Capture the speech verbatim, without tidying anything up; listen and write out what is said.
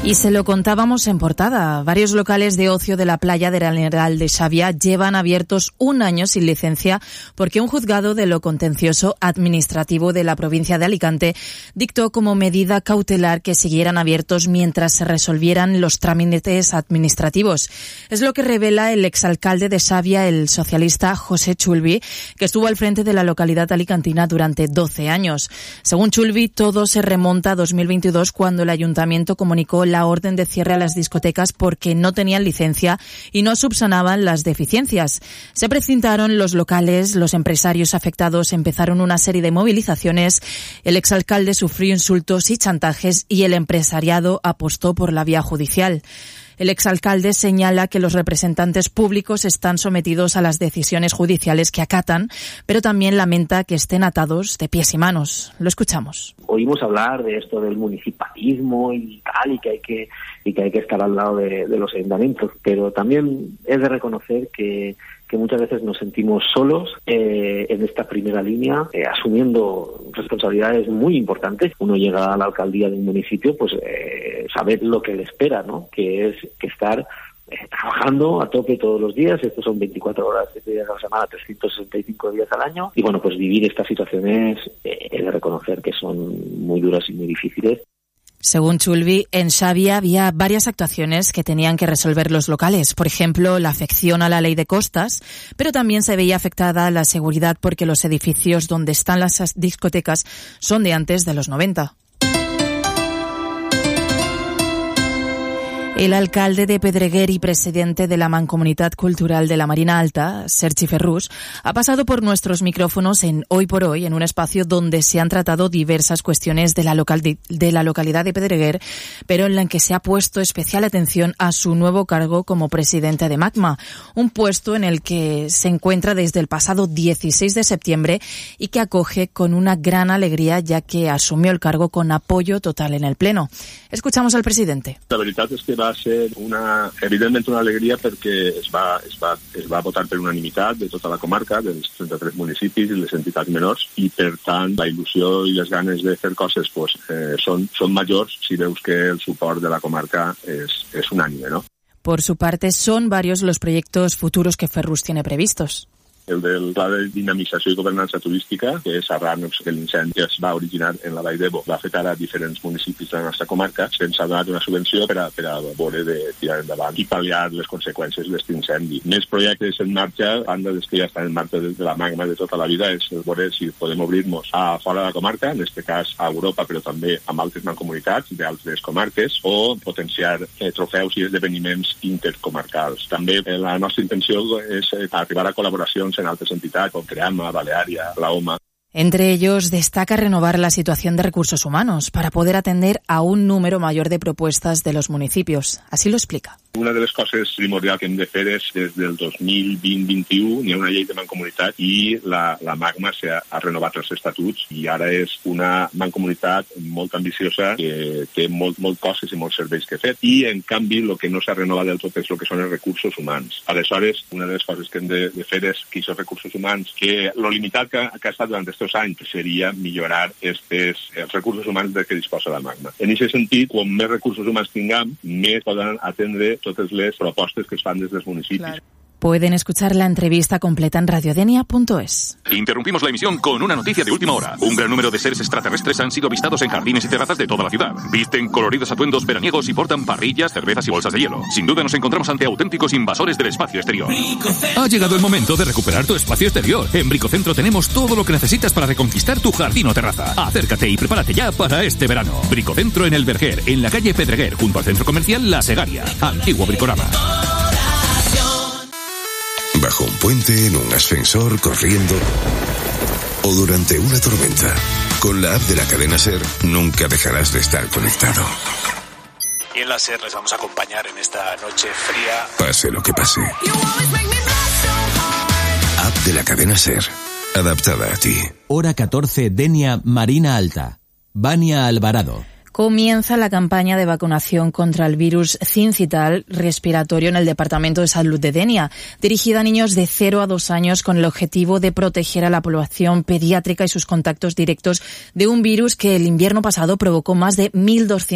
Y se lo contábamos en portada. Varios locales de ocio de la playa del Arenal de Xàbia llevan abiertos un año sin licencia porque un juzgado de lo contencioso administrativo de la provincia de Alicante dictó como medida cautelar que siguieran abiertos mientras se resolvieran los trámites administrativos. Es lo que revela el exalcalde de Xàbia, el socialista José Chulvi, que estuvo al frente de la localidad alicantina durante doce años. Según Chulvi, todo se remonta a dos mil veintidós, cuando el ayuntamiento comunicó la la orden de cierre a las discotecas porque no tenían licencia y no subsanaban las deficiencias. Se precintaron los locales, los empresarios afectados empezaron una serie de movilizaciones, el exalcalde sufrió insultos y chantajes y el empresariado apostó por la vía judicial. El exalcalde señala que los representantes públicos están sometidos a las decisiones judiciales que acatan, pero también lamenta que estén atados de pies y manos. Lo escuchamos. Oímos hablar de esto del municipalismo y tal, y que hay que, y que, hay que estar al lado de, de los ayuntamientos, pero también es de reconocer que que muchas veces nos sentimos solos eh, en esta primera línea, eh, asumiendo responsabilidades muy importantes. Uno llega a la alcaldía de un municipio, pues eh, saber lo que le espera, ¿no? Que es que estar eh, trabajando a tope todos los días. Estos son veinticuatro horas, siete días a la semana, trescientos sesenta y cinco días al año. Y bueno, pues vivir estas situaciones eh, he de reconocer que son muy duras y muy difíciles. Según Chulvi, en Xàbia había varias actuaciones que tenían que resolver los locales. Por ejemplo, la afección a la ley de costas, pero también se veía afectada la seguridad porque los edificios donde están las discotecas son de antes de los noventa. El alcalde de Pedreguer y presidente de la Mancomunitat Cultural de la Marina Alta, Sergi Ferrús, ha pasado por nuestros micrófonos en Hoy por Hoy, en un espacio donde se han tratado diversas cuestiones de la, local de la localidad de Pedreguer, pero en la que se ha puesto especial atención a su nuevo cargo como presidente de Magma, un puesto en el que se encuentra desde el pasado dieciséis de septiembre y que acoge con una gran alegría, ya que asumió el cargo con apoyo total en el Pleno. Escuchamos al presidente. La veritat és que va ser una, evidentment una alegria perquè es va, es, va, es va votar per unanimitat de tota la comarca, dels trenta-tres municipis i les entitats menors, i per tant la il·lusió i les ganes de fer coses pues, eh, són, són majors si veus que el suport de la comarca és, és unànime, ¿no? Por su parte, son varios los proyectos futuros que Ferrús tiene previstos. El del pla de dinamització i governança turística, que és arran que l'incendi es va originar en la Vall d'Ebo, va afectar a diferents municipis de la nostra comarca. Se'ns ha donat una subvenció per a, per a veure de tirar endavant i pal·liar les conseqüències d'aquest incendi. Més projectes en marxa, a banda dels que ja estan en marxa des de la Magma de tota la vida, és veure si podem obrir-nos a fora de la comarca, en aquest cas a Europa, però també amb altres mancomunitats d'altres comarques, o potenciar eh, trofeus i esdeveniments intercomarcals. També eh, la nostra intenció és eh, arribar a col·laboracions en altas entidades, con Creama, Balearia, la O M A. Entre ellos destaca renovar la situación de recursos humanos para poder atender a un número mayor de propuestas de los municipios. Así lo explica. Una de les coses primordials que hem de fer és, des del dos mil vint vint-vint-un, hi ha una llei de mancomunitat i la, la Magma ha, ha renovat els estatuts i ara és una mancomunitat molt ambiciosa que té molt, molt coses i molts serveis que fer. I, en canvi, el que no s'ha renovat del tot és el que són els recursos humans. Aleshores, una de les coses que hem de, de fer és que aquests recursos humans, que lo limitat que, que ha estat durant aquests anys seria millorar estes, els recursos humans de què disposa la Magma. En aquest sentit, quan més recursos humans tinguem, més poden atendre totes les propostes que es fan des dels municipis. Claro. Pueden escuchar la entrevista completa en radiodenia punto es. Interrumpimos la emisión con una noticia de última hora. Un gran número de seres extraterrestres han sido avistados en jardines y terrazas de toda la ciudad. Visten coloridos atuendos veraniegos y portan parrillas, cervezas y bolsas de hielo. Sin duda nos encontramos ante auténticos invasores del espacio exterior. Ha llegado el momento de recuperar tu espacio exterior. En Bricocentro tenemos todo lo que necesitas para reconquistar tu jardín o terraza. Acércate y prepárate ya para este verano. Bricocentro en El Verger, en la calle Pedreguer, junto al centro comercial La Segaria. Antiguo Bricorama. Bajo un puente, en un ascensor, corriendo o durante una tormenta. Con la app de la cadena SER nunca dejarás de estar conectado. Y en la SER les vamos a acompañar en esta noche fría. Pase lo que pase. App de la cadena SER, adaptada a ti. Hora catorce, Denia, Marina Alta. Vania Alvarado. Comienza la campaña de vacunación contra el virus sincital respiratorio en el Departamento de Salud de Denia, dirigida a niños de cero a dos años con el objetivo de proteger a la población pediátrica y sus contactos directos de un virus que el invierno pasado provocó más de mil doscientos